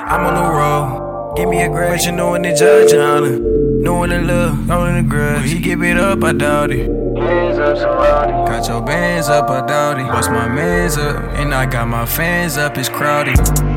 I'm on the road. Give me a grade, but you know when the judge honor. Knowing the love, knowing the grudge. When he give it up, I doubt it. Hands up, somebody. Got your bands up, I doubt it. Bust my mans up, and I got my fans up, it's crowded.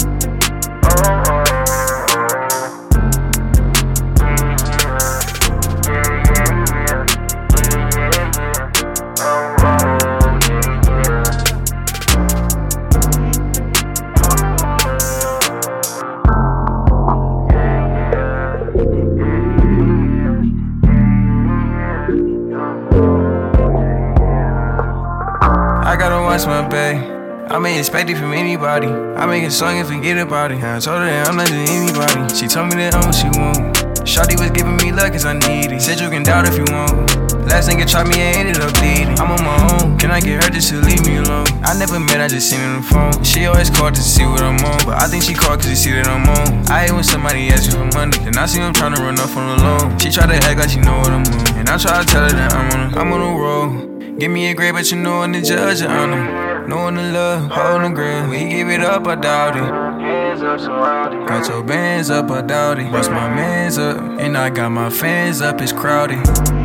I gotta watch my bae. I may expect it from anybody. I make a song and forget about it. I told her that I'm not just anybody. She told me that I'm what she want. Shawty was giving me love cause I need it. Said you can doubt if you want. Last nigga tried me and ended up bleeding. I'm on my own. Can I get her just to leave me alone? I never met, I just seen her on the phone. She always called to see what I'm on, but I think she called cause she see that I'm on. I hate when somebody asks you for money, then I see them trying to run off on the loan. She try to act like she know what I'm on, and I try to tell her that I'm on the road. Give me a grade, but you know when the judge honor. Knowing the love, holding the ground. When he give it up, I doubt it. Hands up, somebody. Got your bands up, I doubt it. Bust my mans up, and I got my fans up, it's crowded.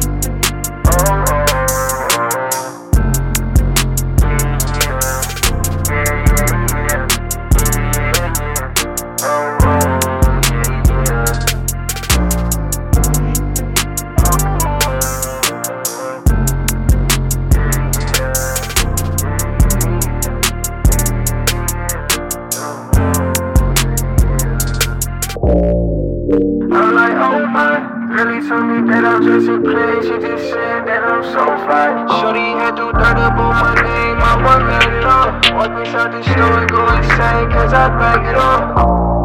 I'm like, oh my, really told me that I'm just a play. She just said that I'm so fly. Shorty had to dirt up on my name, I wasn't mad at all. Walk inside the store and go insane, cause I bag it up.